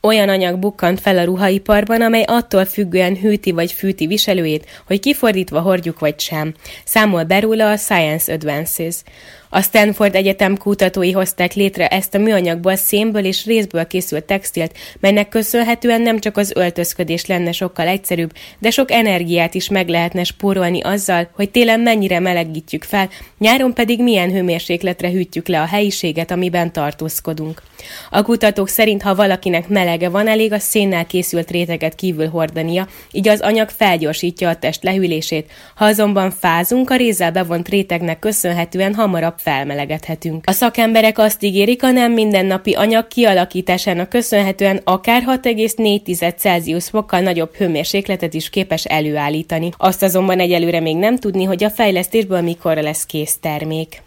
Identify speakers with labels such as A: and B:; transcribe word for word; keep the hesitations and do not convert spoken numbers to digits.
A: Olyan anyag bukkant fel a ruhaiparban, amely attól függően hűti vagy fűti viselőjét, hogy kifordítva hordjuk vagy sem. Számol be róla a Science Advances. A Stanford Egyetem kutatói hozták létre ezt a műanyagból, szénből és rézből készült textilt, melynek köszönhetően nem csak az öltözködés lenne sokkal egyszerűbb, de sok energiát is meg lehetne spórolni azzal, hogy télen mennyire melegítjük fel, nyáron pedig milyen hőmérsékletre hűtjük le a helyiséget, amiben tartózkodunk. A kutatók szerint, ha valakinek melege van, elég a szénnel készült réteget kívül hordania, így az anyag felgyorsítja a test lehűlését. Ha azonban fázunk, a rézzel bevont rétegnek köszönhetően hamarabb felmelegedhetünk. A szakemberek azt ígérik, a nem mindennapi anyag kialakításának köszönhetően akár hat egész négy Celsius fokkal nagyobb hőmérsékletet is képes előállítani. Azt azonban egyelőre még nem tudni, hogy a fejlesztésből mikorra lesz kész termék.